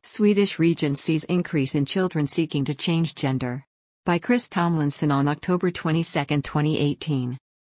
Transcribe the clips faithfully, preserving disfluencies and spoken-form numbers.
Swedish region sees increase in children seeking to change gender. By Chris Tomlinson on October twenty-second, twenty eighteen.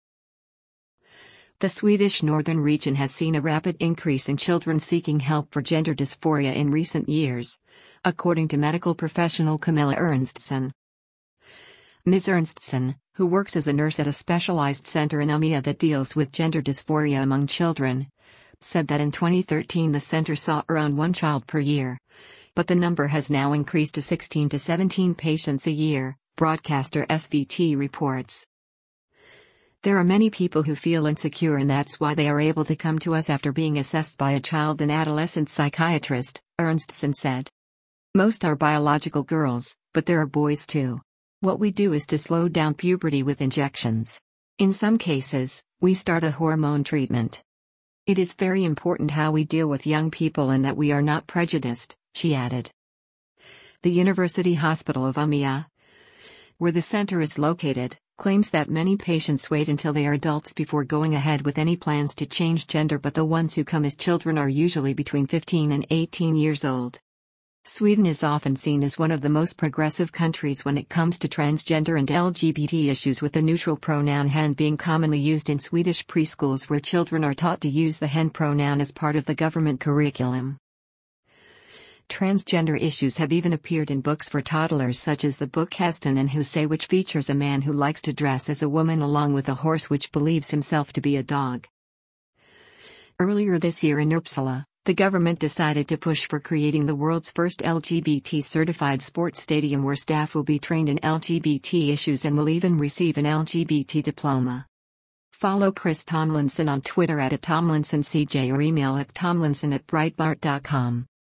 The Swedish northern region has seen a rapid increase in children seeking help for gender dysphoria in recent years, according to medical professional Camilla Ernstson. Miz Ernstson, who works as a nurse at a specialized center in Umeå that deals with gender dysphoria among children, said that in twenty thirteen the center saw around one child per year, but the number has now increased to sixteen to seventeen patients a year, broadcaster S V T reports. There are many people who feel insecure, and that's why they are able to come to us after being assessed by a child and adolescent psychiatrist, Ernstson said. Most are biological girls, but there are boys too. What we do is to slow down puberty with injections. In some cases, we start a hormone treatment. It is very important how we deal with young people and that we are not prejudiced, she added. The University Hospital of Umeå, where the center is located, claims that many patients wait until they are adults before going ahead with any plans to change gender, but the ones who come as children are usually between fifteen and eighteen years old. Sweden is often seen as one of the most progressive countries when it comes to transgender and L G B T issues, with the neutral pronoun hen being commonly used in Swedish preschools where children are taught to use the hen pronoun as part of the government curriculum. Transgender issues have even appeared in books for toddlers, such as the book Hästen and Husse, which features a man who likes to dress as a woman along with a horse which believes himself to be a dog. Earlier this year in Uppsala, the government decided to push for creating the world's first L G B T-certified sports stadium where staff will be trained in L G B T issues and will even receive an L G B T diploma. Follow Chris Tomlinson on Twitter at, at TomlinsonCJ or email at tomlinson at breitbart dot com.